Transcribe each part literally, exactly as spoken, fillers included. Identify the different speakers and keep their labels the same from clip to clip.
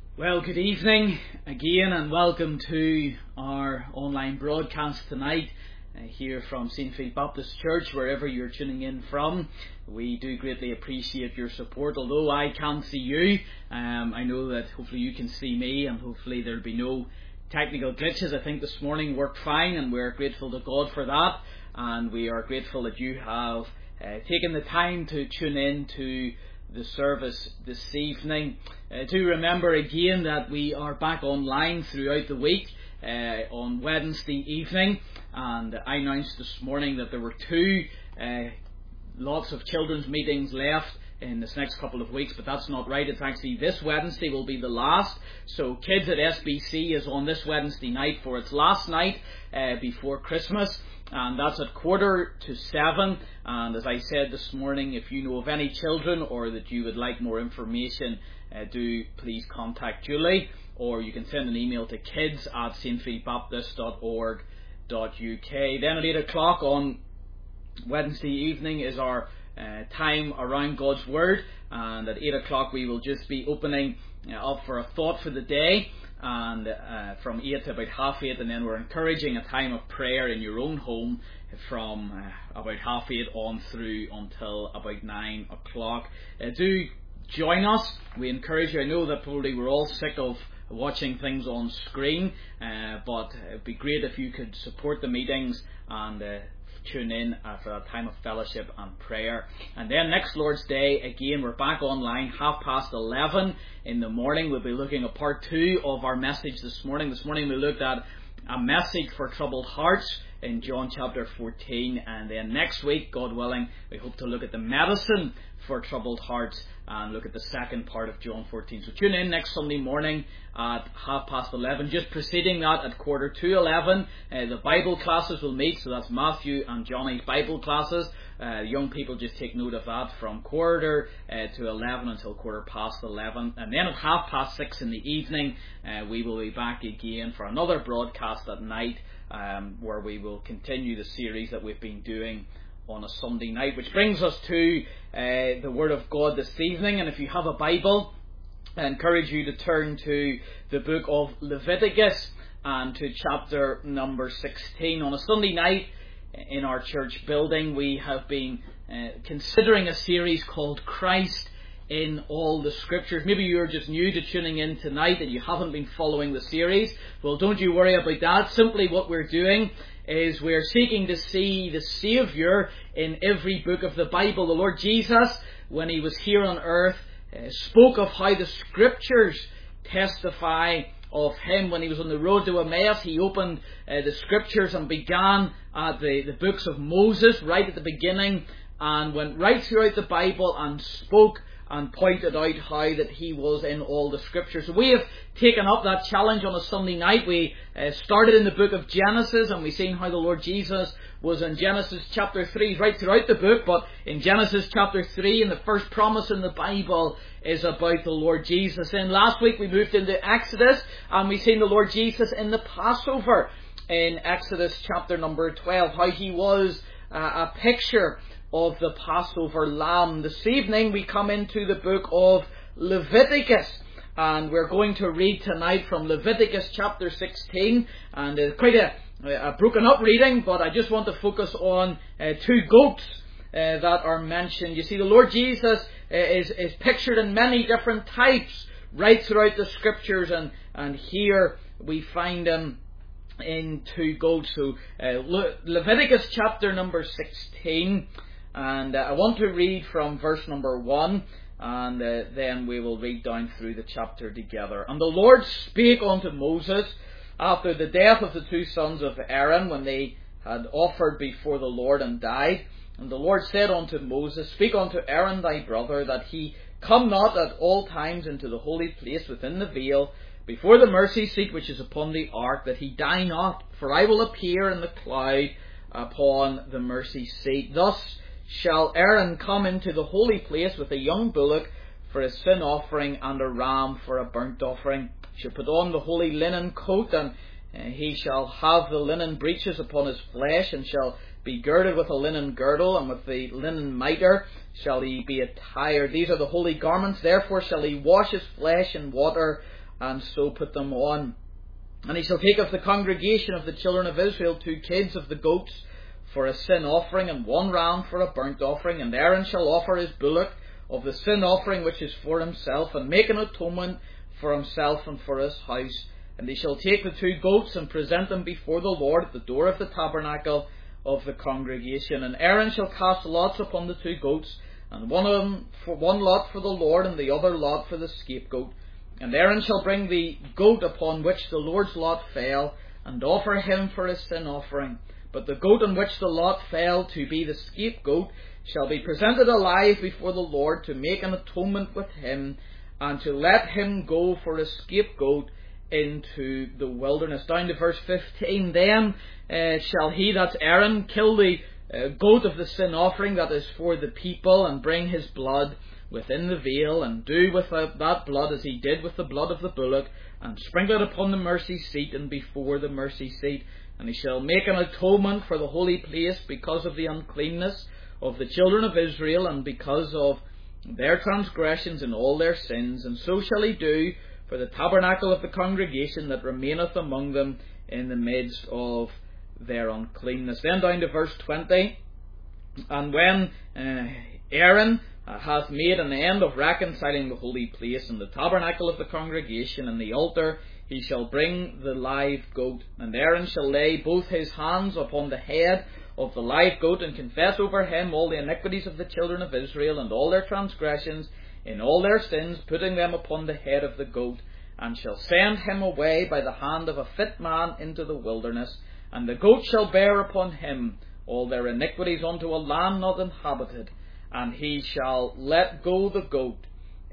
Speaker 1: Well, good evening again and welcome to our online broadcast tonight uh, here from Saint Philip Baptist Church, wherever you're tuning in from. We do greatly appreciate your support. Although I can't see you, um, I know that hopefully you can see me, and hopefully there'll be no technical glitches. I think this morning worked fine, and we're grateful to God for that, and we are grateful that you have uh, taken the time to tune in to the service this evening. Uh, do remember again that we are back online throughout the week uh, on Wednesday evening, and I announced this morning that there were two uh, lots of children's meetings left in this next couple of weeks, but that's not right. It's actually this Wednesday will be the last. So Kids at S B C is on this Wednesday night for its last night uh, before Christmas, and that's at quarter to seven. And as I said this morning, if you know of any children or that you would like more information, uh, do please contact Julie, or you can send an email to kids at s t philip baptist dot org dot u k. Then at eight o'clock on Wednesday evening is our uh, time around God's Word, and at eight o'clock we will just be opening uh, up for a thought for the day, and uh, from eight to about half eight, and then we're encouraging a time of prayer in your own home from uh, about half eight on through until about nine o'clock. Uh, do join us. We encourage you. I know that probably we're all sick of watching things on screen, uh, but it'd be great if you could support the meetings and uh, tune in uh, for that time of fellowship and prayer. And then next Lord's Day, again, we're back online, half past eleven in the morning. We'll be looking at part two of our message this morning. This morning we looked at a message for troubled hearts in John chapter fourteen, and then next week, God willing, we hope to look at the medicine for troubled hearts and look at the second part of John fourteen. So tune in next Sunday morning at half past eleven. Just preceding that, at quarter to eleven, uh, the Bible classes will meet. So that's Matthew and Johnny's Bible classes. Uh, young people, just take note of that, from quarter uh, to eleven until quarter past eleven. And then at half past six in the evening, uh, we will be back again for another broadcast at night, um, where we will continue the series that we've been doing on a Sunday night, which brings us to uh, the Word of God this evening. And if you have a Bible, I encourage you to turn to the book of Leviticus and to chapter number sixteen. On a Sunday night in our church building, we have been uh, considering a series called Christ in All the Scriptures. Maybe you're just new to tuning in tonight and you haven't been following the series. Well, don't you worry about that. Simply what we're doing is we're seeking to see the Saviour in every book of the Bible. The Lord Jesus, when he was here on earth, uh, spoke of how the Scriptures testify of him. When he was on the road to Emmaus, he opened uh, the Scriptures and began at the, the books of Moses right at the beginning, and went right throughout the Bible and spoke and pointed out how that he was in all the Scriptures. So we have taken up that challenge on a Sunday night. We uh, started in the book of Genesis, and we've seen how the Lord Jesus was in Genesis chapter three right throughout the book. But in Genesis chapter three, and the first promise in the Bible is about the Lord Jesus. And last week we moved into Exodus, and we've seen the Lord Jesus in the Passover in Exodus chapter number twelve, how he was uh, a picture of the Passover lamb. This evening we come into the book of Leviticus, and we're going to read tonight from Leviticus chapter sixteen, and it's quite a, a broken up reading, but I just want to focus on uh, two goats uh, that are mentioned. You see, the Lord Jesus uh, is, is pictured in many different types right throughout the Scriptures, and, and here we find him in two goats. So uh, Le- Leviticus chapter number sixteen, and uh, I want to read from verse number one, and uh, then we will read down through the chapter together. And the Lord spake unto Moses after the death of the two sons of Aaron, when they had offered before the Lord and died. And the Lord said unto Moses, Speak unto Aaron thy brother, that he come not at all times into the holy place within the veil, before the mercy seat which is upon the ark, that he die not. For I will appear in the cloud upon the mercy seat. Thus shall Aaron come into the holy place with a young bullock for a sin offering, and a ram for a burnt offering. He shall put on the holy linen coat, and uh, he shall have the linen breeches upon his flesh, and shall be girded with a linen girdle, and with the linen mitre shall he be attired. These are the holy garments. Therefore shall he wash his flesh in water, and so put them on. And he shall take of the congregation of the children of Israel two kids of the goats for a sin offering, and one ram for a burnt offering. And Aaron shall offer his bullock of the sin offering which is for himself, and make an atonement for himself and for his house. And he shall take the two goats and present them before the Lord at the door of the tabernacle of the congregation. And Aaron shall cast lots upon the two goats, and one of them for one lot for the Lord, and the other lot for the scapegoat. And Aaron shall bring the goat upon which the Lord's lot fell, and offer him for a sin offering. But the goat on which the lot fell, to be the scapegoat, shall be presented alive before the Lord, to make an atonement with him, and to let him go for a scapegoat into the wilderness. Down to verse fifteen. Then uh, shall he, that's Aaron, kill the uh, goat of the sin offering that is for the people, and bring his blood within the veil, and do with that blood as he did with the blood of the bullock, and sprinkle it upon the mercy seat and before the mercy seat. And he shall make an atonement for the holy place because of the uncleanness of the children of Israel, and because of their transgressions and all their sins. And so shall he do for the tabernacle of the congregation that remaineth among them in the midst of their uncleanness. Then down to verse twenty. And when uh, Aaron uh, hath made an end of reconciling the holy place and the tabernacle of the congregation and the altar, he shall bring the live goat. And Aaron shall lay both his hands upon the head of the live goat, and confess over him all the iniquities of the children of Israel, and all their transgressions in all their sins, putting them upon the head of the goat, and shall send him away by the hand of a fit man into the wilderness. And the goat shall bear upon him all their iniquities unto a land not inhabited, and he shall let go the goat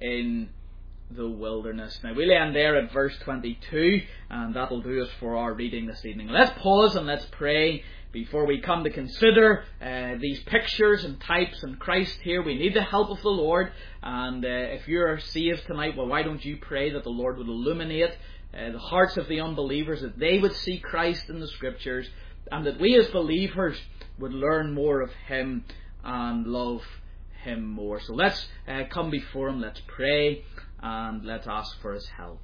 Speaker 1: in the wilderness. Now we'll end there at verse twenty-two, and that'll do us for our reading this evening. Let's pause and let's pray before we come to consider uh, these pictures and types in Christ here. We need the help of the Lord, and uh, if you're saved tonight, well, why don't you pray that the Lord would illuminate uh, the hearts of the unbelievers, that they would see Christ in the Scriptures, and that we as believers would learn more of Him and love Him more. So let's uh, come before Him, let's pray, and let's ask for His help.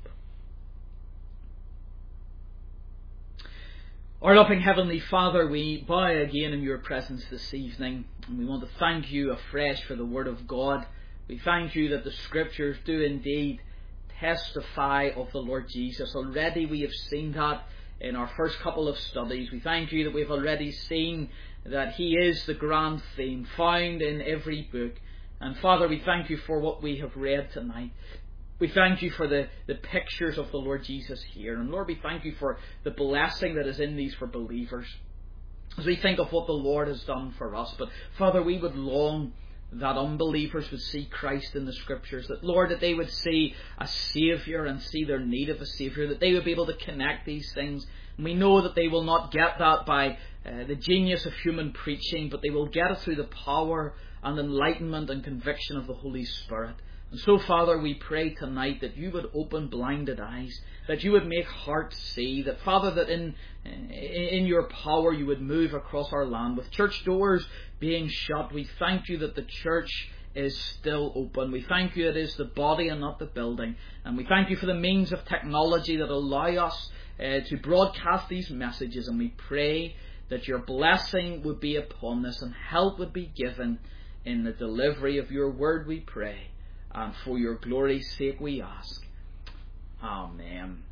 Speaker 1: Our loving Heavenly Father, we bow again in your presence this evening, and we want to thank you afresh for the Word of God. We thank you that the Scriptures do indeed testify of the Lord Jesus. Already we have seen that in our first couple of studies. We thank you that we've already seen that He is the grand theme found in every book. And Father, we thank you for what we have read tonight. We thank you for the, the pictures of the Lord Jesus here. And Lord, we thank you for the blessing that is in these for believers, as we think of what the Lord has done for us. But Father, we would long that unbelievers would see Christ in the Scriptures, that Lord, that they would see a Saviour and see their need of a Saviour, that they would be able to connect these things. And we know that they will not get that by uh, the genius of human preaching, but they will get it through the power and enlightenment and conviction of the Holy Spirit. And so, Father, we pray tonight that you would open blinded eyes, that you would make hearts see, that, Father, that in in your power you would move across our land. With church doors being shut, we thank you that the church is still open. We thank you it is the body and not the building. And we thank you for the means of technology that allow us uh, to broadcast these messages. And we pray that your blessing would be upon us and help would be given in the delivery of your word, we pray. And for your glory's sake we ask. Amen.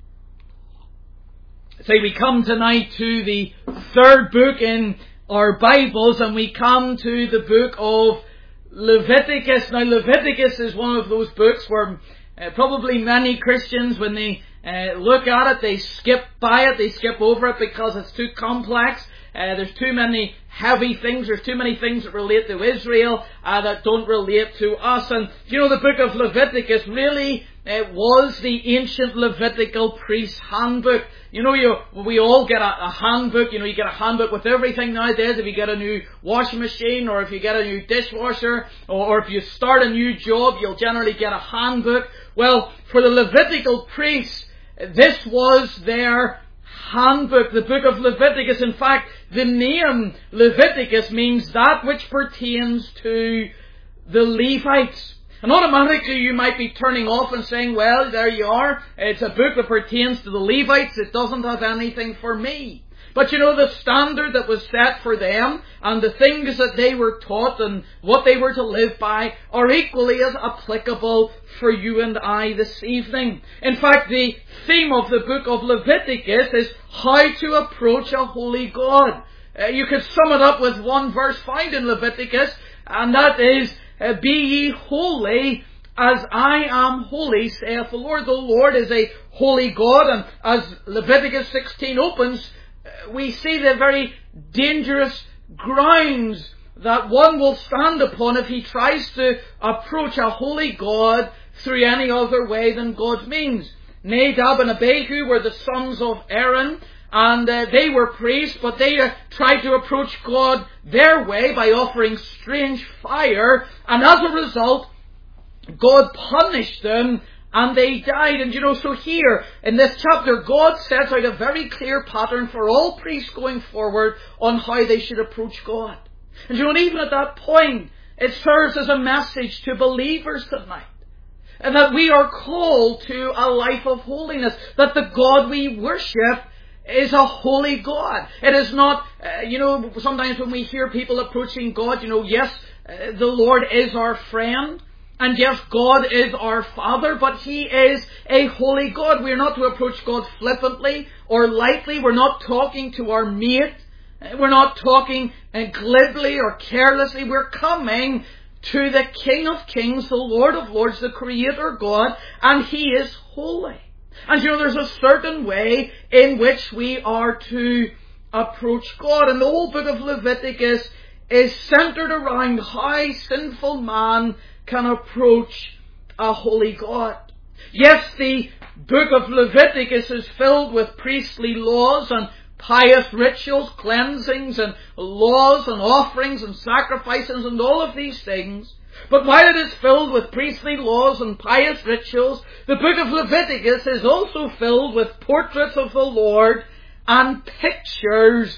Speaker 1: So we come tonight to the third book in our Bibles, and we come to the book of Leviticus. Now Leviticus is one of those books where uh, probably many Christians, when they uh, look at it, they skip by it, they skip over it because it's too complex. Uh, there's too many heavy things. There's too many things that relate to Israel uh, that don't relate to us. And you know, the book of Leviticus really uh, was the ancient Levitical priest handbook. You know, you we all get a, a handbook. You know, you get a handbook with everything nowadays. If you get a new washing machine, or if you get a new dishwasher, or, or if you start a new job, you'll generally get a handbook. Well, for the Levitical priests, this was their handbook, the book of Leviticus. In fact, the name Leviticus means that which pertains to the Levites. And automatically you might be turning off and saying, well, there you are. It's a book that pertains to the Levites. It doesn't have anything for me. But you know, the standard that was set for them and the things that they were taught and what they were to live by are equally as applicable for you and I this evening. In fact, the theme of the book of Leviticus is how to approach a holy God. Uh, you could sum it up with one verse found in Leviticus, and that is, uh, be ye holy as I am holy, saith the Lord. The Lord is a holy God, and as Leviticus sixteen opens, we see the very dangerous grounds that one will stand upon if he tries to approach a holy God through any other way than God's means. Nadab and Abihu were the sons of Aaron, and uh, they were priests, but they uh, tried to approach God their way by offering strange fire, and as a result, God punished them and they died. And you know, so here in this chapter, God sets out a very clear pattern for all priests going forward on how they should approach God. And you know, even at that point, it serves as a message to believers tonight. And that we are called to a life of holiness. That the God we worship is a holy God. It is not, uh, you know, sometimes when we hear people approaching God, you know, yes, uh, the Lord is our friend. And yes, God is our Father, but He is a holy God. We are not to approach God flippantly or lightly. We're not talking to our mate. We're not talking glibly or carelessly. We're coming to the King of Kings, the Lord of Lords, the Creator God, and He is holy. And you know, there's a certain way in which we are to approach God. And the whole book of Leviticus is centered around how sinful man can approach a holy God. Yes, the book of Leviticus is filled with priestly laws and pious rituals, cleansings and laws and offerings and sacrifices and all of these things. But while it is filled with priestly laws and pious rituals, the book of Leviticus is also filled with portraits of the Lord and pictures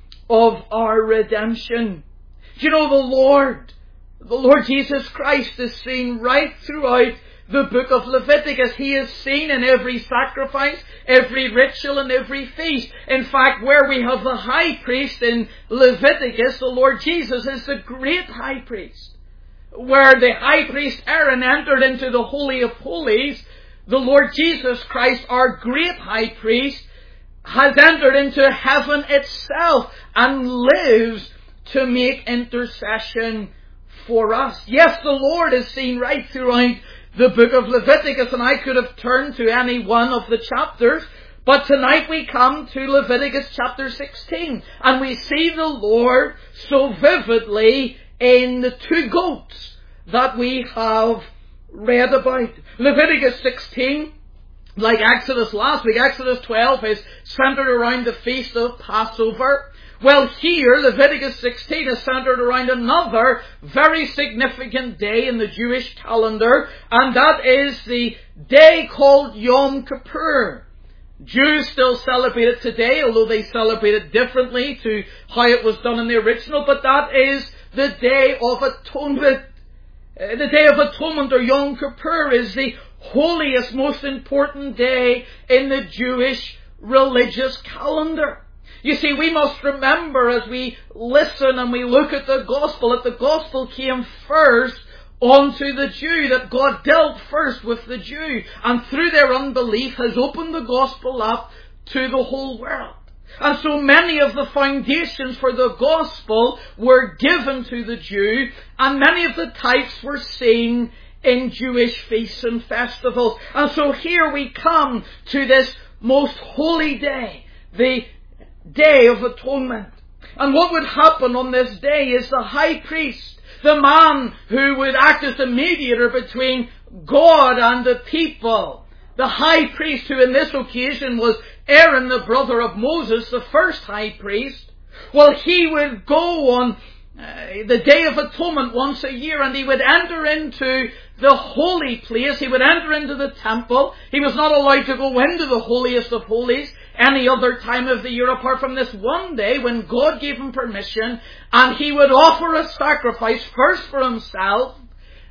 Speaker 1: of our redemption. You know, the Lord, the Lord Jesus Christ is seen right throughout the book of Leviticus. He is seen in every sacrifice, every ritual and every feast. In fact, where we have the high priest in Leviticus, the Lord Jesus is the great high priest. Where the high priest Aaron entered into the Holy of Holies, the Lord Jesus Christ, our great high priest, has entered into heaven itself and lives to make intercession for us. Yes, the Lord is seen right throughout the book of Leviticus, and I could have turned to any one of the chapters, but tonight we come to Leviticus chapter sixteen, and we see the Lord so vividly in the two goats that we have read about. Leviticus sixteen, like Exodus last week, Exodus twelve is centered around the feast of Passover. Well, here, Leviticus sixteen is centered around another very significant day in the Jewish calendar, and that is the day called Yom Kippur. Jews still celebrate it today, although they celebrate it differently to how it was done in the original, but that is the Day of Atonement. Uh, the Day of Atonement, or Yom Kippur, is the holiest, most important day in the Jewish religious calendar. You see, we must remember as we listen and we look at the gospel, that the gospel came first onto the Jew, that God dealt first with the Jew, and through their unbelief has opened the gospel up to the whole world. And so many of the foundations for the gospel were given to the Jew, and many of the types were seen in Jewish feasts and festivals. And so here we come to this most holy day, the Day of Atonement. And what would happen on this day is the high priest, the man who would act as the mediator between God and the people, the high priest, who in this occasion was Aaron, the brother of Moses, the first high priest, well, he would go on uh, the Day of Atonement once a year, and he would enter into the holy place. He would enter into the temple. He was not allowed to go into the holiest of holies any other time of the year apart from this one day when God gave him permission, and he would offer a sacrifice first for himself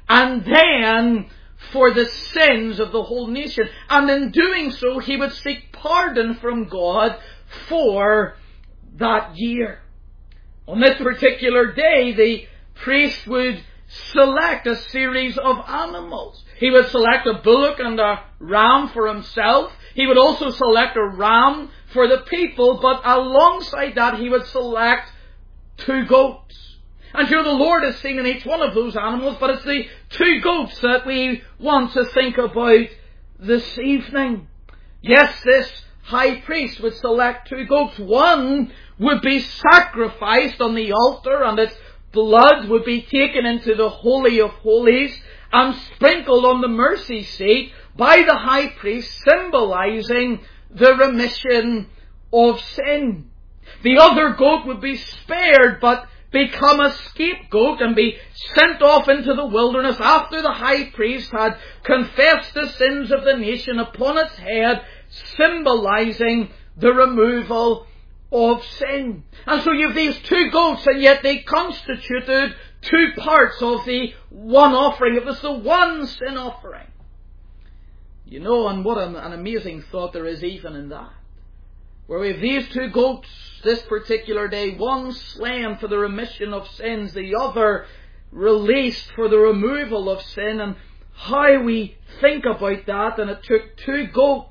Speaker 1: and then for the sins of the whole nation. And in doing so, he would seek pardon from God for that year. On this particular day, the priest would select a series of animals. He would select a bullock and a ram for himself. He would also select a ram for the people, but alongside that he would select two goats. And here the Lord is seen in each one of those animals, but it's the two goats that we want to think about this evening. Yes, this high priest would select two goats. One would be sacrificed on the altar, and its blood would be taken into the Holy of Holies and sprinkled on the mercy seat by the high priest, symbolizing the remission of sin. The other goat would be spared, but become a scapegoat and be sent off into the wilderness after the high priest had confessed the sins of the nation upon its head, symbolizing the removal of sin. And so you have these two goats, and yet they constituted two parts of the one offering. It was the one sin offering. You know, and what an, an amazing thought there is even in that. Where we have these two goats this particular day, one slain for the remission of sins, the other released for the removal of sin, and how we think about that. And it took two goats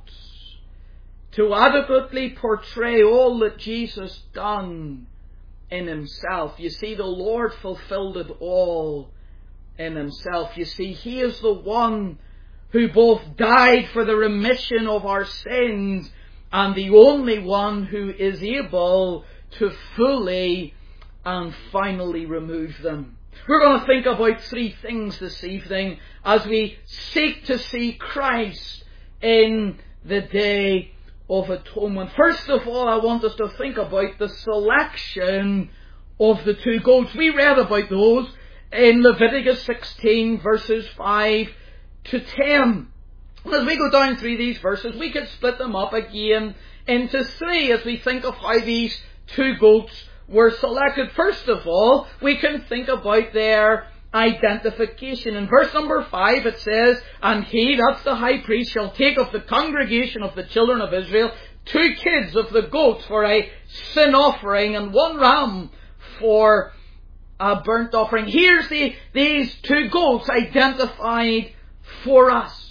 Speaker 1: to adequately portray all that Jesus done in himself. You see, the Lord fulfilled it all in himself. You see, he is the one who both died for the remission of our sins and the only one who is able to fully and finally remove them. We're going to think about three things this evening as we seek to see Christ in the Day of Atonement. First of all, I want us to think about the selection of the two goats. We read about those in Leviticus sixteen, verses five to ten. And as we go down through these verses, we could split them up again into three as we think of how these two goats were selected. First of all, we can think about their identification. In verse number five it says, "And he," that's the high priest, "shall take of the congregation of the children of Israel two kids of the goats for a sin offering, and one ram for a burnt offering." Here's the, these two goats identified for us.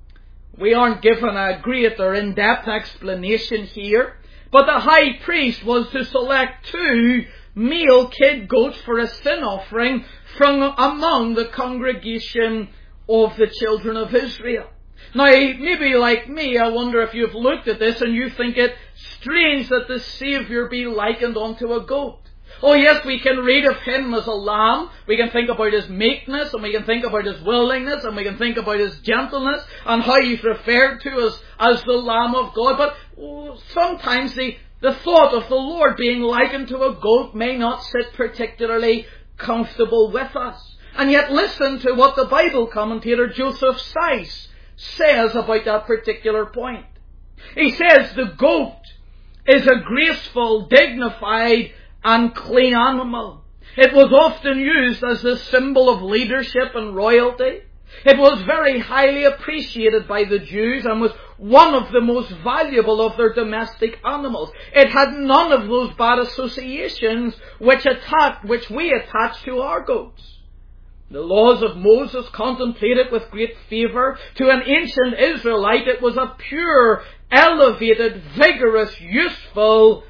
Speaker 1: We aren't given a great or in-depth explanation here, but the high priest was to select two male kid goats for a sin offering from among the congregation of the children of Israel. Now, maybe like me, I wonder if you've looked at this and you think it strange that the Saviour be likened unto a goat. Oh yes, we can read of him as a lamb. We can think about his meekness, and we can think about his willingness, and we can think about his gentleness, and how he's referred to as, as the Lamb of God. But oh, sometimes the, the thought of the Lord being likened to a goat may not sit particularly comfortable with us. And yet listen to what the Bible commentator Joseph Seiss says about that particular point. He says the goat is a graceful, dignified, and clean animal. It was often used as the symbol of leadership and royalty. It was very highly appreciated by the Jews and was one of the most valuable of their domestic animals. It had none of those bad associations which attach, which we attach to our goats. The laws of Moses contemplated with great favour. To an ancient Israelite, it was a pure, elevated, vigorous, useful,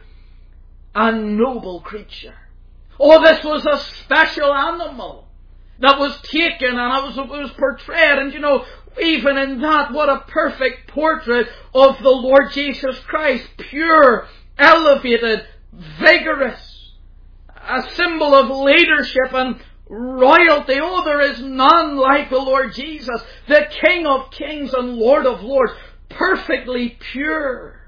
Speaker 1: and noble creature. Oh, this was a special animal that was taken, and it was, it was portrayed, and you know, even in that, what a perfect portrait of the Lord Jesus Christ. Pure, elevated, vigorous, a symbol of leadership and royalty. Oh, there is none like the Lord Jesus, the King of kings and Lord of lords, perfectly pure.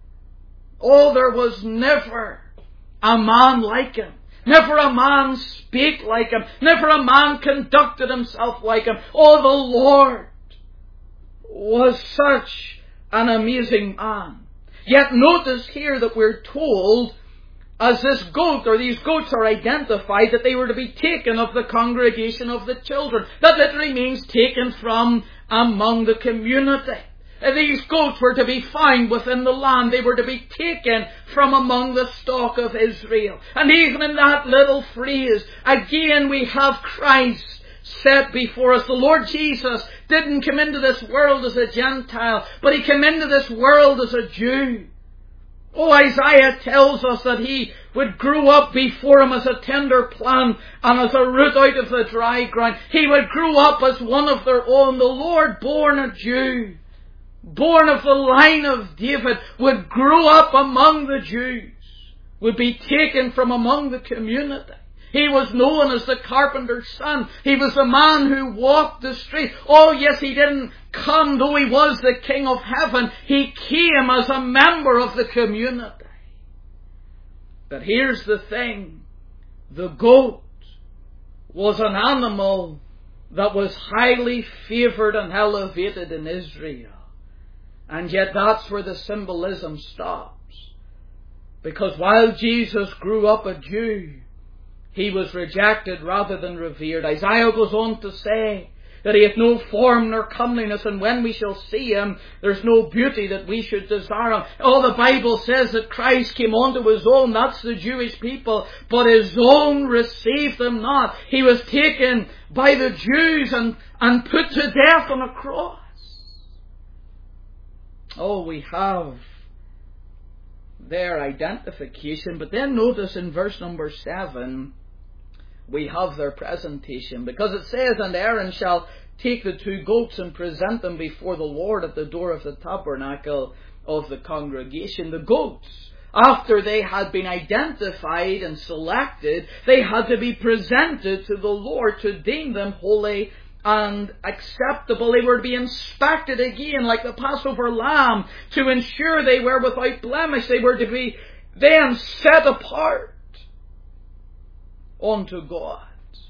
Speaker 1: Oh, there was never a man like him. Never a man spake like him. Never a man conducted himself like him. Oh, the Lord was such an amazing man. Yet notice here that we're told as this goat or these goats are identified, that they were to be taken of the congregation of the children. That literally means taken from among the community. These goats were to be found within the land. They were to be taken from among the stock of Israel. And even in that little phrase, again we have Christ set before us. The Lord Jesus didn't come into this world as a Gentile, but He came into this world as a Jew. Oh, Isaiah tells us that He would grow up before Him as a tender plant and as a root out of the dry ground. He would grow up as one of their own. The Lord, born a Jew, born of the line of David, would grow up among the Jews, would be taken from among the community. He was known as the carpenter's son. He was the man who walked the street. Oh yes, He didn't come, though He was the King of heaven. He came as a member of the community. But here's the thing. The goat was an animal that was highly favoured and elevated in Israel. And yet that's where the symbolism stops. Because while Jesus grew up a Jew, He was rejected rather than revered. Isaiah goes on to say that He hath no form nor comeliness, and when we shall see Him, there's no beauty that we should desire Him. Oh, the Bible says that Christ came unto His own, that's the Jewish people, but His own received Him not. He was taken by the Jews and, and put to death on a cross. Oh, we have their identification, but then notice in verse number seven, we have their presentation, because it says, and Aaron shall take the two goats and present them before the Lord at the door of the tabernacle of the congregation. The goats, after they had been identified and selected, they had to be presented to the Lord to deem them holy and acceptable. They were to be inspected again like the Passover lamb to ensure they were without blemish. They were to be then set apart unto God.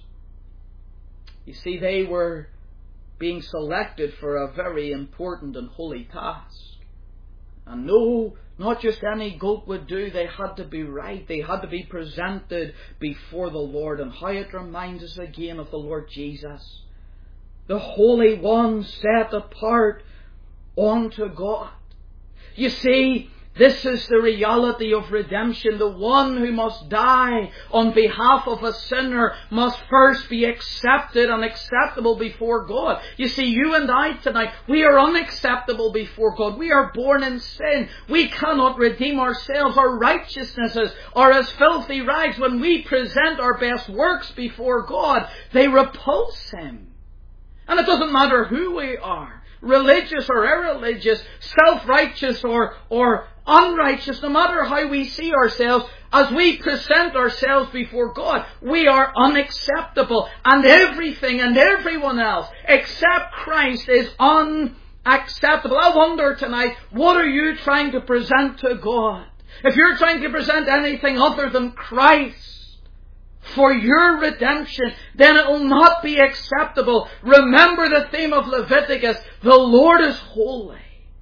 Speaker 1: You see, they were being selected for a very important and holy task. And no, not just any goat would do. They had to be right. They had to be presented before the Lord. And how it reminds us again of the Lord Jesus, the Holy One set apart unto God. You see, this is the reality of redemption. The one who must die on behalf of a sinner must first be accepted and acceptable before God. You see, you and I tonight, we are unacceptable before God. We are born in sin. We cannot redeem ourselves. Our righteousnesses are as filthy rags. When we present our best works before God, they repulse Him. And it doesn't matter who we are, religious or irreligious, self-righteous or, or unrighteous, no matter how we see ourselves, as we present ourselves before God, we are unacceptable. And everything and everyone else except Christ is unacceptable. I wonder tonight, what are you trying to present to God? If you're trying to present anything other than Christ for your redemption, then it will not be acceptable. Remember the theme of Leviticus, the Lord is holy.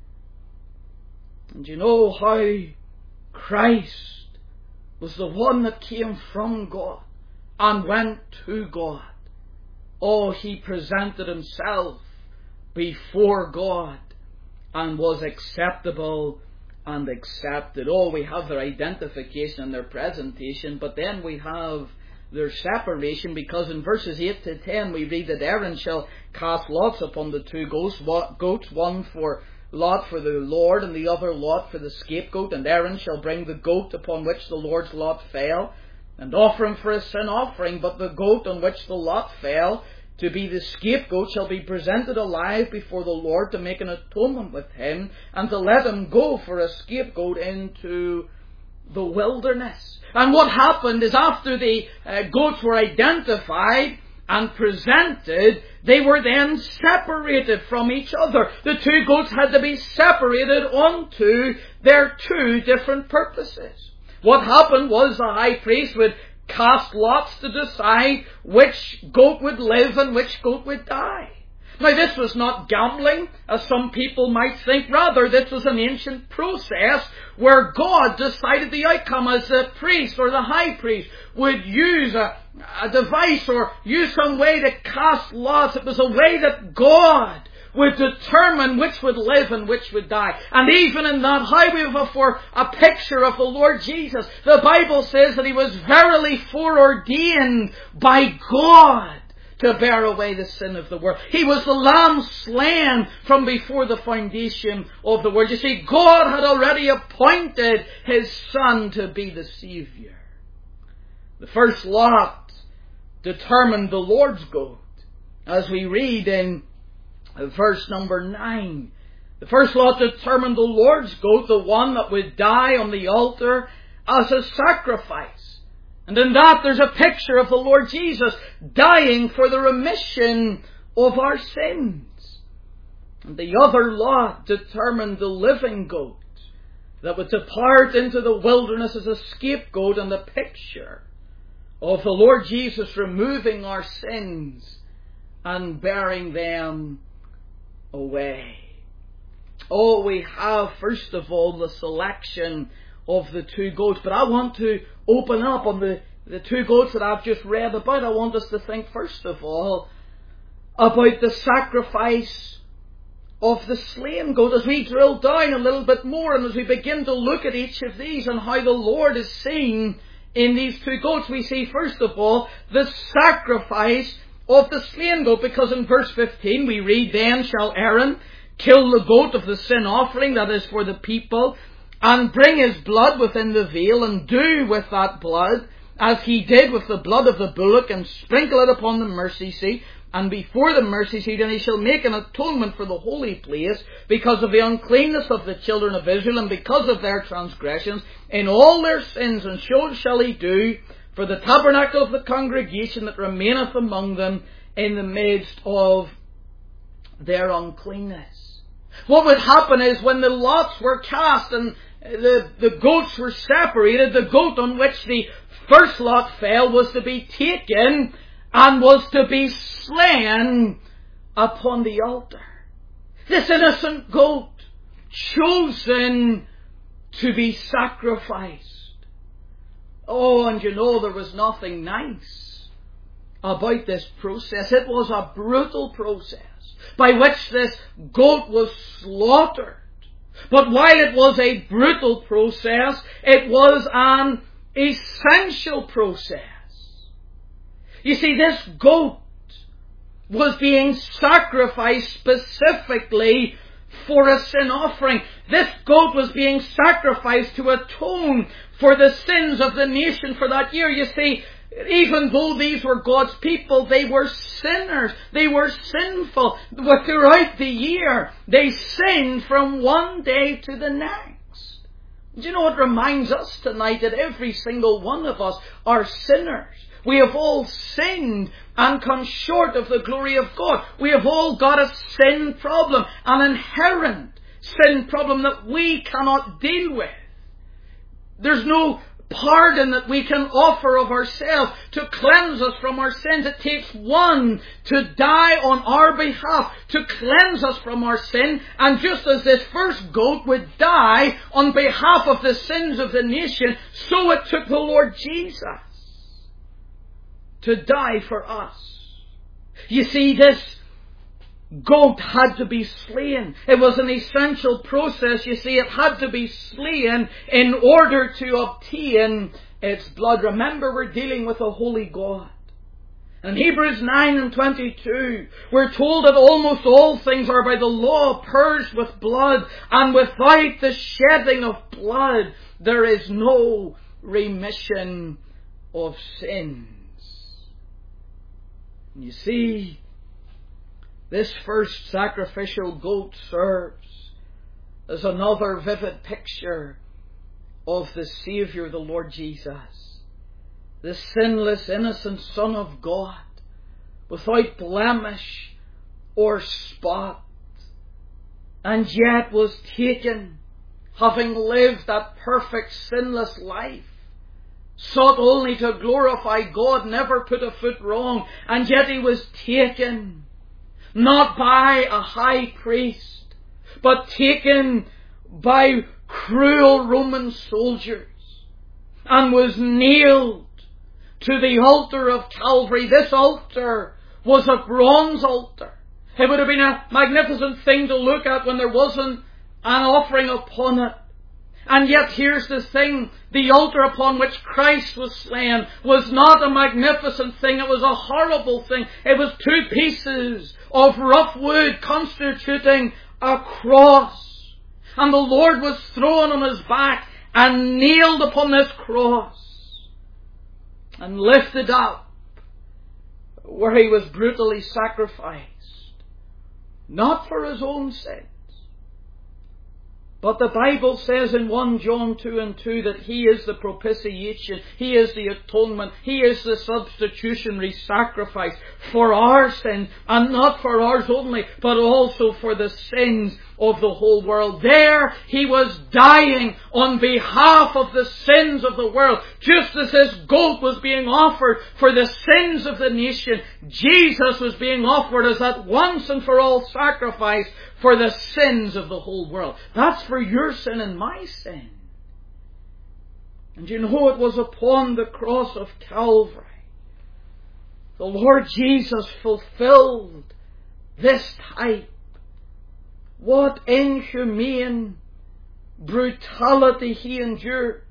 Speaker 1: And you know how Christ was the one that came from God and went to God. Oh, He presented Himself before God and was acceptable and accepted. Oh, we have their identification and their presentation, but then we have their separation, because in verses eight to ten we read that Aaron shall cast lots upon the two goats, goats one for lot for the Lord and the other lot for the scapegoat. And Aaron shall bring the goat upon which the Lord's lot fell, and offer him for a sin offering. But the goat on which the lot fell, to be the scapegoat, shall be presented alive before the Lord to make an atonement with him, and to let him go for a scapegoat into the wilderness. And what happened is, after the uh, goats were identified and presented, they were then separated from each other. The two goats had to be separated unto their two different purposes. What happened was, the high priest would cast lots to decide which goat would live and which goat would die. Now, this was not gambling, as some people might think. Rather, this was an ancient process where God decided the outcome, as the priest or the high priest would use a, a device or use some way to cast lots. It was a way that God would determine which would live and which would die. And even in that, how we have for a picture of the Lord Jesus. The Bible says that He was verily foreordained by God to bear away the sin of the world. He was the Lamb slain from before the foundation of the world. You see, God had already appointed His Son to be the Saviour. The first lot determined the Lord's goat, as we read in verse number nine. The first lot determined the Lord's goat, the one that would die on the altar as a sacrifice. And in that there's a picture of the Lord Jesus dying for the remission of our sins. And the other lot determined the living goat that would depart into the wilderness as a scapegoat, and the picture of the Lord Jesus removing our sins and bearing them away. Oh, we have first of all the selection of the two goats. But I want to open up on the, the two goats that I've just read about. I want us to think first of all about the sacrifice of the slain goat, as we drill down a little bit more and as we begin to look at each of these and how the Lord is seen in these two goats. We see first of all the sacrifice of the slain goat, because in verse fifteen we read, "Then shall Aaron kill the goat of the sin offering that is for the people, and bring his blood within the veil, and do with that blood as he did with the blood of the bullock, and sprinkle it upon the mercy seat, and before the mercy seat, and he shall make an atonement for the holy place, because of the uncleanness of the children of Israel, and because of their transgressions, in all their sins, and so shall he do for the tabernacle of the congregation that remaineth among them in the midst of their uncleanness." What would happen is, when the lots were cast and the, the goats were separated, the goat on which the first lot fell was to be taken and was to be slain upon the altar. This innocent goat, chosen to be sacrificed. Oh, and you know, there was nothing nice about this process. It was a brutal process by which this goat was slaughtered. But while it was a brutal process, it was an essential process. You see, this goat was being sacrificed specifically for a sin offering. This goat was being sacrificed to atone for the sins of the nation for that year. You see, even though these were God's people, they were sinners. They were sinful. Throughout the year, they sinned from one day to the next. Do you know what reminds us tonight? That every single one of us are sinners. We have all sinned and come short of the glory of God. We have all got a sin problem, an inherent sin problem that we cannot deal with. There's no pardon that we can offer of ourselves to cleanse us from our sins. It takes one to die on our behalf to cleanse us from our sin. And just as this first goat would die on behalf of the sins of the nation, so it took the Lord Jesus to die for us. You see, this goat had to be slain. It was an essential process. You see, it had to be slain in order to obtain its blood. Remember, we're dealing with a holy God. In Hebrews nine and twenty-two, we're told that almost all things are by the law purged with blood, and without the shedding of blood there is no remission of sins. You see, this first sacrificial goat serves as another vivid picture of the Saviour, the Lord Jesus, the sinless, innocent Son of God, without blemish or spot, and yet was taken, having lived that perfect, sinless life, sought only to glorify God, never put a foot wrong, and yet he was taken not by a high priest, but taken by cruel Roman soldiers, and was nailed to the altar of Calvary. This altar was a bronze altar. It would have been a magnificent thing to look at when there wasn't an offering upon it. And yet here's the thing, the altar upon which Christ was slain was not a magnificent thing, it was a horrible thing. It was two pieces of rough wood constituting a cross. And the Lord was thrown on his back and nailed upon this cross and lifted up, where he was brutally sacrificed, not for his own sins. But the Bible says in First John two and two that he is the propitiation, he is the atonement, he is the substitutionary sacrifice for our sins, and not for ours only, but also for the sins of the whole world. There he was dying on behalf of the sins of the world. Just as this goat was being offered for the sins of the nation, Jesus was being offered as that once and for all sacrifice for the sins of the whole world. That's for your sin and my sin. And you know, it was upon the cross of Calvary the Lord Jesus fulfilled this type. What inhumane brutality he endured.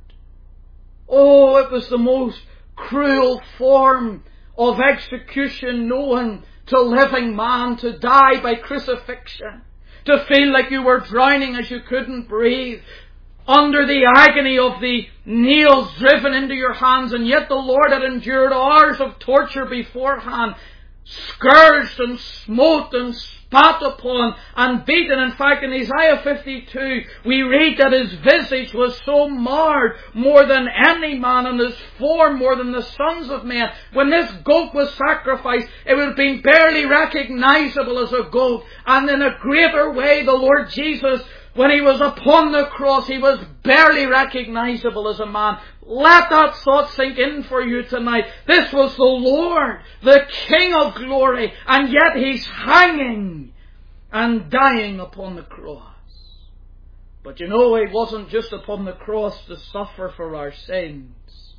Speaker 1: Oh, it was the most cruel form of execution known to living man, to die by crucifixion, to feel like you were drowning as you couldn't breathe, under the agony of the nails driven into your hands, and yet the Lord had endured hours of torture beforehand, scourged and smote and spat upon and beaten. In fact, in Isaiah fifty-two, we read that his visage was so marred more than any man, and his form more than the sons of men. When this goat was sacrificed, it would have been barely recognizable as a goat. And in a greater way, the Lord Jesus, when he was upon the cross, he was barely recognizable as a man. Let that thought sink in for you tonight. This was the Lord, the King of glory, and yet he's hanging and dying upon the cross. But you know, he wasn't just upon the cross to suffer for our sins,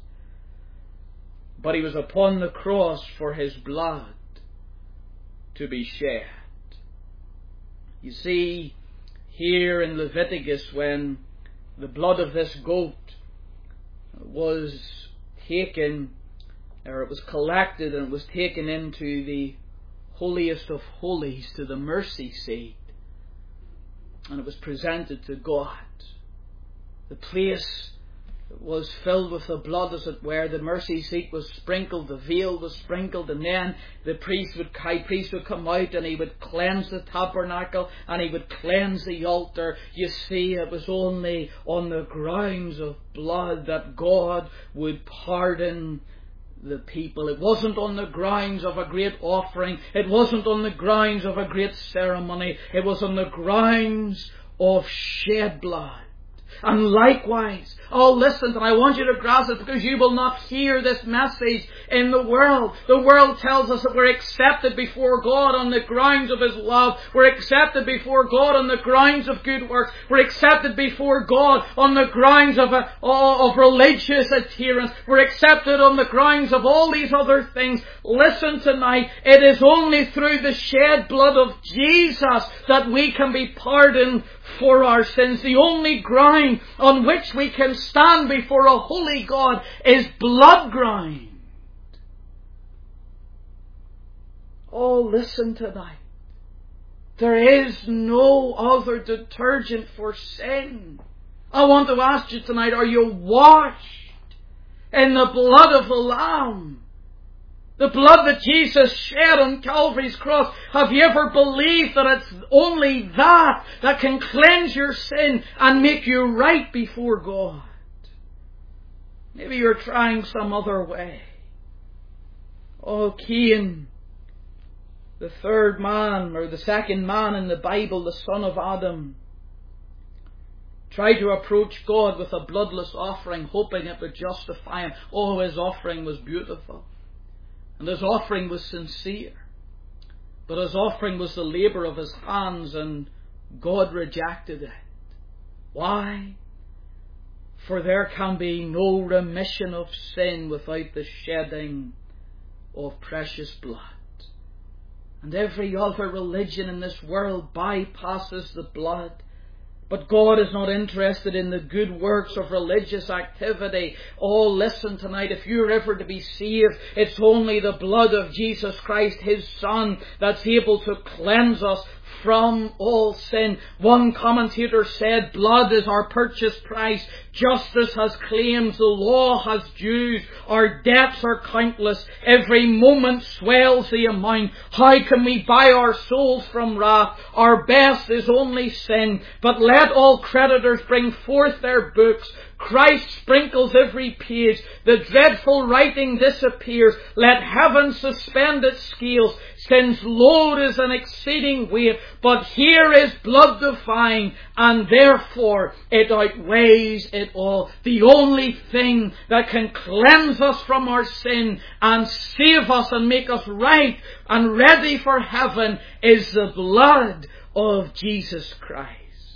Speaker 1: but he was upon the cross for his blood to be shed. You see, here in Leviticus, when the blood of this goat was taken, or it was collected and it was taken into the holiest of holies, to the mercy seat, and it was presented to God, the place was filled with the blood, as it were. The mercy seat was sprinkled, the veil was sprinkled, and then the priest would, high priest would come out and he would cleanse the tabernacle and he would cleanse the altar. You see, it was only on the grounds of blood that God would pardon the people. It wasn't on the grounds of a great offering. It wasn't on the grounds of a great ceremony. It was on the grounds of shed blood. And likewise, oh listen, and I want you to grasp it, because you will not hear this message in the world. The world tells us that we're accepted before God on the grounds of his love. We're accepted before God on the grounds of good works. We're accepted before God on the grounds of, a, of religious adherence. We're accepted on the grounds of all these other things. Listen tonight, it is only through the shed blood of Jesus that we can be pardoned for our sins. The only ground on which we can stand before a holy God is blood ground. Oh, listen tonight. There is no other detergent for sin. I want to ask you tonight, are you washed in the blood of the Lamb? The blood that Jesus shed on Calvary's cross. Have you ever believed that it's only that that can cleanse your sin and make you right before God? Maybe you're trying some other way. Oh, Cain, the third man, or the second man in the Bible, the son of Adam, tried to approach God with a bloodless offering, hoping it would justify him. Oh, his offering was beautiful. And his offering was sincere. But his offering was the labour of his hands, and God rejected it. Why? For there can be no remission of sin without the shedding of precious blood. And every other religion in this world bypasses the blood. But God is not interested in the good works of religious activity. Oh, listen tonight, if you're ever to be saved, it's only the blood of Jesus Christ, His Son, that's able to cleanse us from all sin. One commentator said, blood is our purchase price. Justice has claims. The law has dues. Our debts are countless. Every moment swells the amount. How can we buy our souls from wrath? Our best is only sin. But let all creditors bring forth their books. Christ sprinkles every page. The dreadful writing disappears. Let heaven suspend its scales. Sin's load is an exceeding weight, but here is blood divine, and therefore it outweighs it all. The only thing that can cleanse us from our sin and save us and make us right and ready for heaven is the blood of Jesus Christ.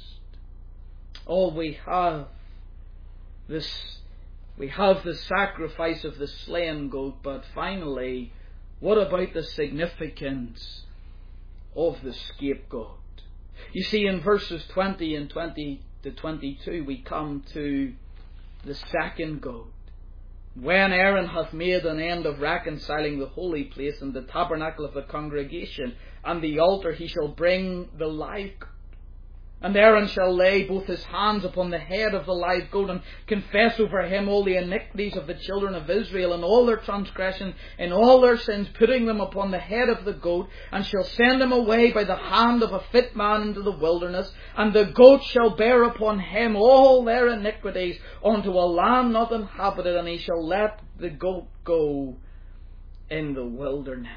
Speaker 1: All we have this, we have the sacrifice of the slain goat, but finally, what about the significance of the scapegoat? You see, in verses twenty and twenty to twenty-two, we come to the second goat. When Aaron hath made an end of reconciling the holy place and the tabernacle of the congregation and the altar, he shall bring the live goat. And Aaron shall lay both his hands upon the head of the live goat and confess over him all the iniquities of the children of Israel and all their transgressions and all their sins, putting them upon the head of the goat, and shall send him away by the hand of a fit man into the wilderness. And the goat shall bear upon him all their iniquities unto a land not inhabited, and he shall let the goat go in the wilderness.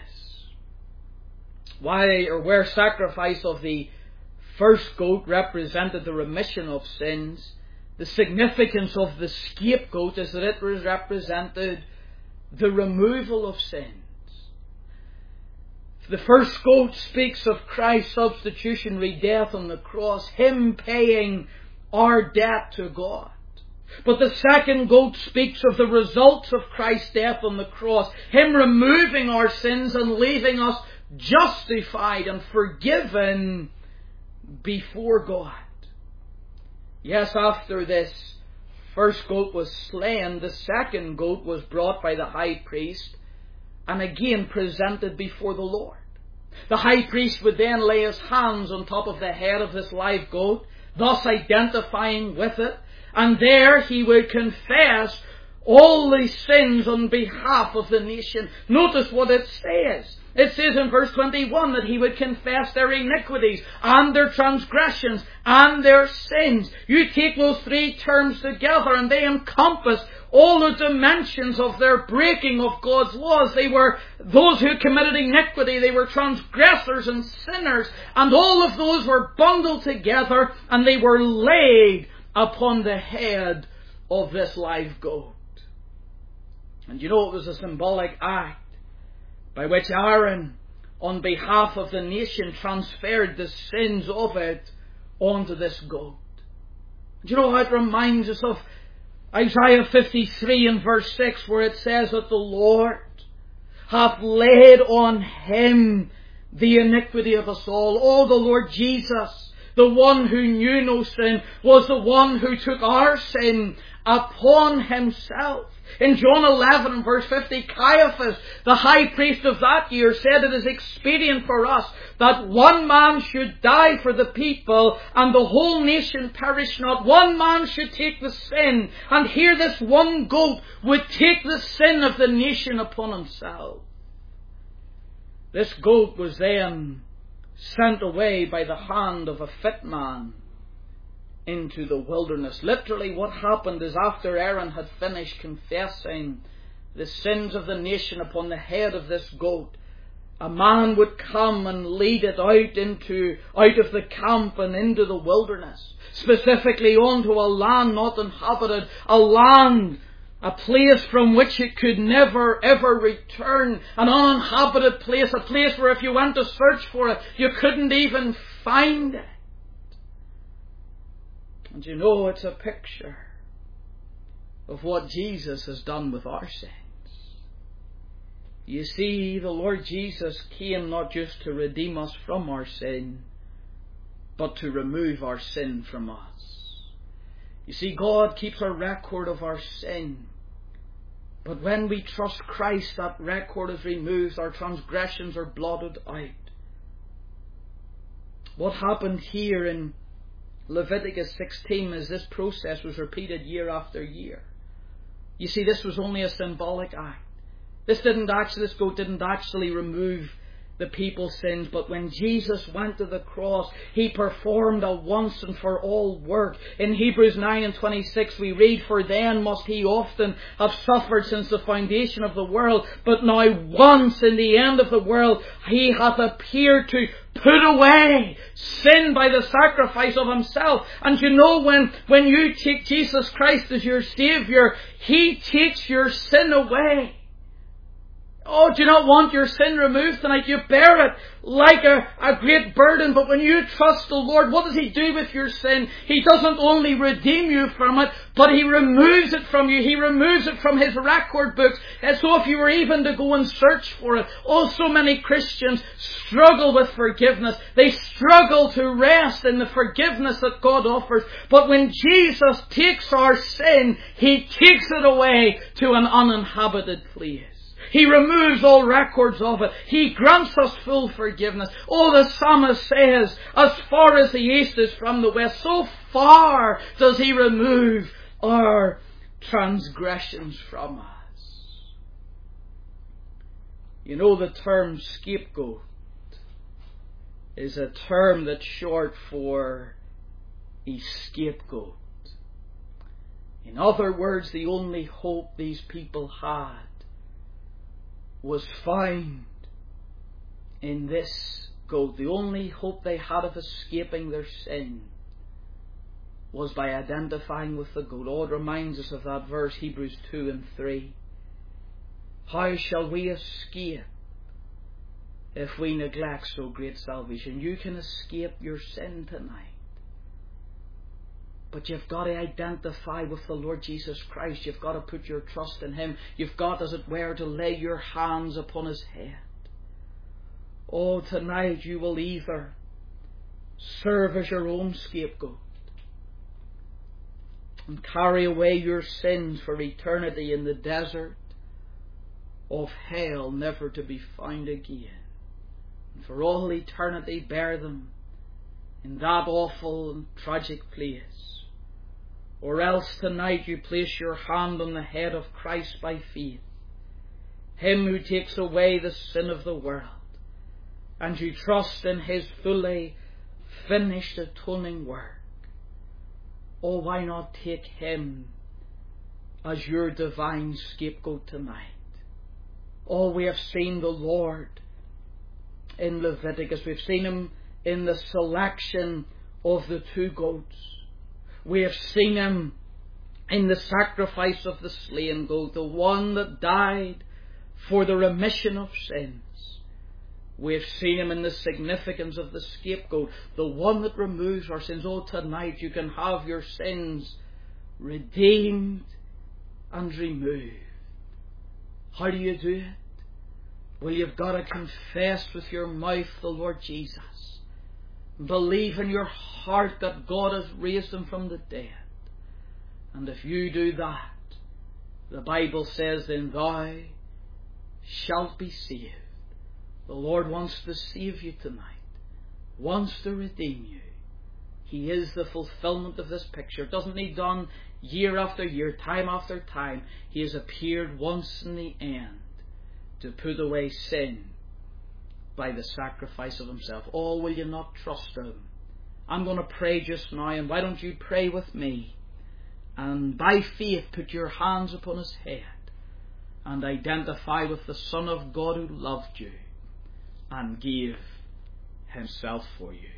Speaker 1: Why, or where sacrifice of the first goat represented the remission of sins, the significance of the scapegoat is that it represented the removal of sins. The first goat speaks of Christ's substitutionary death on the cross, Him paying our debt to God. But the second goat speaks of the results of Christ's death on the cross, Him removing our sins and leaving us justified and forgiven before God. Yes, after this first goat was slain, the second goat was brought by the high priest and again presented before the Lord. The high priest would then lay his hands on top of the head of this live goat, thus identifying with it, and there he would confess all the sins on behalf of the nation. Notice what it says. It says in verse twenty-one that he would confess their iniquities and their transgressions and their sins. You take those three terms together and they encompass all the dimensions of their breaking of God's laws. They were those who committed iniquity. They were transgressors and sinners. And all of those were bundled together and they were laid upon the head of this live goat. And you know, it was a symbolic act by which Aaron, on behalf of the nation, transferred the sins of it onto this goat. Do you know how it reminds us of Isaiah fifty-three and verse six, where it says that the Lord hath laid on Him the iniquity of us all. Oh, the Lord Jesus, the one who knew no sin, was the one who took our sin upon Himself. In John eleven and verse fifty, Caiaphas, the high priest of that year, said it is expedient for us that one man should die for the people and the whole nation perish not. One man should take the sin, and here this one goat would take the sin of the nation upon himself. This goat was then sent away by the hand of a fit man into the wilderness. Literally what happened is, after Aaron had finished confessing the sins of the nation upon the head of this goat, a man would come and lead it out into out of the camp and into the wilderness, specifically onto a land not inhabited, a land A place from which it could never ever return. An uninhabited place. A place where if you went to search for it, you couldn't even find it. And you know, it's a picture of what Jesus has done with our sins. You see, the Lord Jesus came not just to redeem us from our sin, but to remove our sin from us. You see, God keeps a record of our sin. But when we trust Christ, that record is removed. Our transgressions are blotted out. What happened here in Leviticus sixteen is this process was repeated year after year. You see, this was only a symbolic act. This didn't actually, this goat didn't actually remove the people's sins, but when Jesus went to the cross, He performed a once and for all work. In Hebrews nine and twenty-six we read, "For then must He often have suffered since the foundation of the world, but now once in the end of the world He hath appeared to put away sin by the sacrifice of Himself." And you know, when, when you take Jesus Christ as your Saviour, He takes your sin away. Oh, do you not want your sin removed tonight? You bear it like a, a great burden. But when you trust the Lord, what does He do with your sin? He doesn't only redeem you from it, but He removes it from you. He removes it from His record books. And so if you were even to go and search for it, oh, so many Christians struggle with forgiveness. They struggle to rest in the forgiveness that God offers. But when Jesus takes our sin, He takes it away to an uninhabited place. He removes all records of it. He grants us full forgiveness. Oh, the psalmist says, as far as the east is from the west, so far does He remove our transgressions from us. You know, the term scapegoat is a term that's short for a scapegoat. In other words, the only hope these people had was found in this goat. The only hope they had of escaping their sin was by identifying with the goat. Oh, it reminds us of that verse, Hebrews two and three. How shall we escape if we neglect so great salvation? You can escape your sin tonight. But you've got to identify with the Lord Jesus Christ. You've got to put your trust in Him. You've got, as it were, to lay your hands upon His head. Oh, tonight you will either serve as your own scapegoat and carry away your sins for eternity in the desert of hell, never to be found again, and for all eternity bear them in that awful and tragic place. Or else tonight you place your hand on the head of Christ by faith, Him who takes away the sin of the world, and you trust in His fully finished atoning work. Oh, why not take Him as your divine scapegoat tonight? Oh, we have seen the Lord in Leviticus. We've seen Him in the selection of the two goats. We have seen Him in the sacrifice of the slain goat, the one that died for the remission of sins. We have seen Him in the significance of the scapegoat, the one that removes our sins. Oh, tonight you can have your sins redeemed and removed. How do you do it? Well, you've got to confess with your mouth the Lord Jesus. Believe in your heart that God has raised Him from the dead. And if you do that, the Bible says, then thou shalt be saved. The Lord wants to save you tonight, wants to redeem you. He is the fulfillment of this picture. It doesn't need done year after year, time after time. He has appeared once in the end to put away sin by the sacrifice of Himself. Oh, will you not trust Him? I'm going to pray just now, and why don't you pray with me? And by faith put your hands upon His head and identify with the Son of God who loved you and gave Himself for you.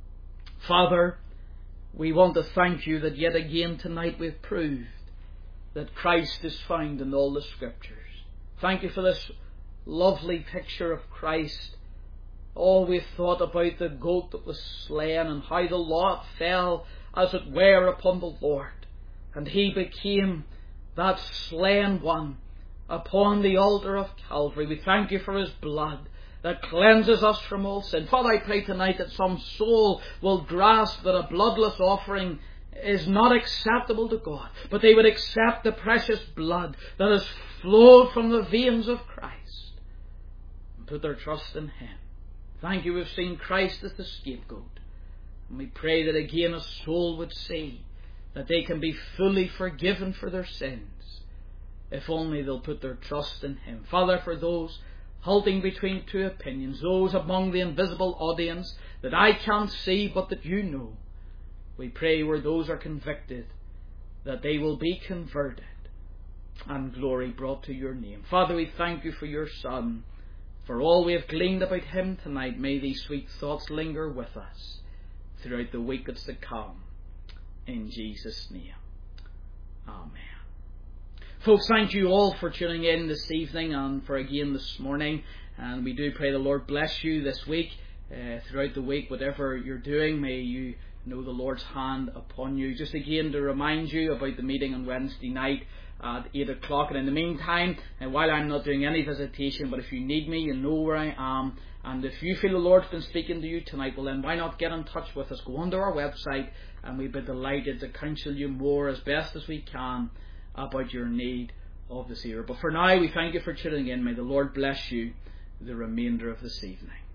Speaker 1: Father, we want to thank You that yet again tonight we've proved that Christ is found in all the Scriptures. Thank you for this lovely picture of Christ. Oh, we've thought about the goat that was slain and how the lot fell, as it were, upon the Lord. And he became that slain one upon the altar of Calvary. We thank you for his blood that cleanses us from all sin. Father, I pray tonight that some soul will grasp that a bloodless offering is not acceptable to God, but they would accept the precious blood that has flowed from the veins of Christ and put their trust in him. Thank you, we've seen Christ as the scapegoat. And we pray that again a soul would see that they can be fully forgiven for their sins if only they'll put their trust in him. Father, for those halting between two opinions, those among the invisible audience that I can't see but that you know, we pray where those are convicted that they will be converted and glory brought to your name. Father, we thank you for your Son. For all we have gleaned about him tonight, may these sweet thoughts linger with us throughout the week that's to come. In Jesus' name. Amen. Folks, thank you all for tuning in this evening and for again this morning. And we do pray the Lord bless you this week, uh, throughout the week, whatever you're doing. May you know the Lord's hand upon you. Just again to remind you about the meeting on Wednesday night at eight o'clock. And in the meantime, and while I'm not doing any visitation, but if you need me, you know where I am. And if you feel the Lord's been speaking to you tonight, well then why not get in touch with us? Go onto our website and we'd be delighted to counsel you more as best as we can about your need of this year. But for now, we thank you for tuning in. May the Lord bless you the remainder of this evening.